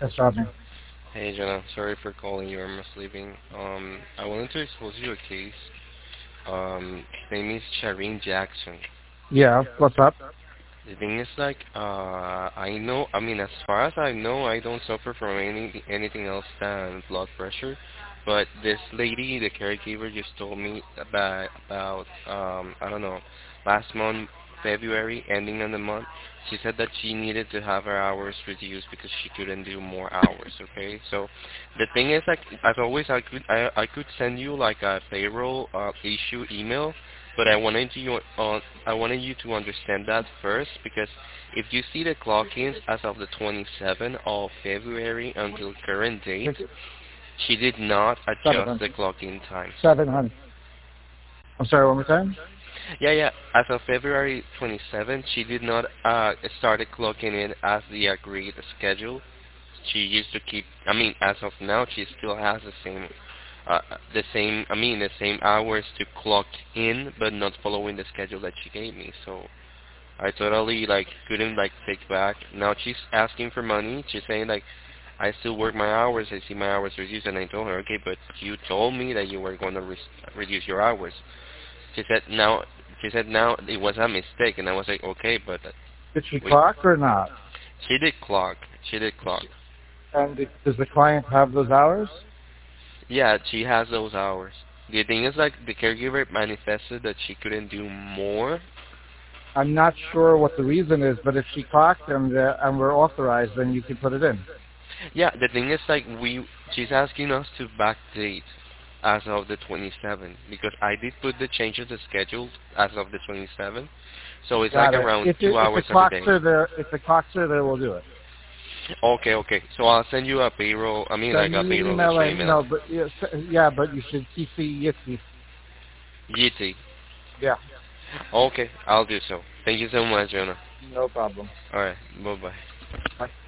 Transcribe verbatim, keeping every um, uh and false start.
Yes, Rodney. Hey Jenna, sorry for calling you. I'm sleeping. Um, I wanted to expose you a case. Um, his name is Shireen Jackson. Yeah, what's up? The thing is like, uh, I know. I mean, as far as I know, I don't suffer from any anything else than blood pressure. But this lady, the caregiver, just told me about about um, I don't know, last month, February, ending of the month. She said that she needed to have her hours reduced because she couldn't do more hours. Okay, so the thing is like, as always, I could I I could send you like a payroll uh, issue email, but I wanted you uh, I wanted you to understand that first, because if you see the clock-ins as of the twenty-seventh of February until current date, Six, she did not seven, adjust hun. the clock-in times. Seven, hun. I'm sorry, one more time? Yeah, yeah. As of February twenty-seventh, she did not uh started clocking in as the agreed schedule. She used to keep. I mean, as of now, she still has the same, uh, the same. I mean, the same hours to clock in, but not following the schedule that she gave me. So I totally like couldn't like take back. Now she's asking for money. She's saying like, I still work my hours. I see my hours reduced, and I told her, okay, but you told me that you were going to re- reduce your hours. She said now. She said now it was a mistake, and I was like, okay, but uh, Did she we. clock or not? She did clock. She did clock. And the- does the client have those hours? Yeah, she has those hours. The thing is like the caregiver manifested that she couldn't do more. I'm not sure what the reason is, but if she clocked and, uh, and we're authorized, then you can put it in. Yeah, the thing is like we. She's asking us to backdate as of the twenty-seventh because I did put the change of the schedule as of the twenty-seventh. So it's like Got it. around If, two it, if the hours every clocks day. are there, if the clocks are there, we'll do it. Okay, okay. So I'll send you a payroll. I mean, like Send a me an payroll email issue and, email. no, but, yeah, s- yeah, but you should C C Yitzi. Yeti. Yeah, Okay, I'll do so. Thank you so much, Jonah. no problem. All right. Bye bye. Bye.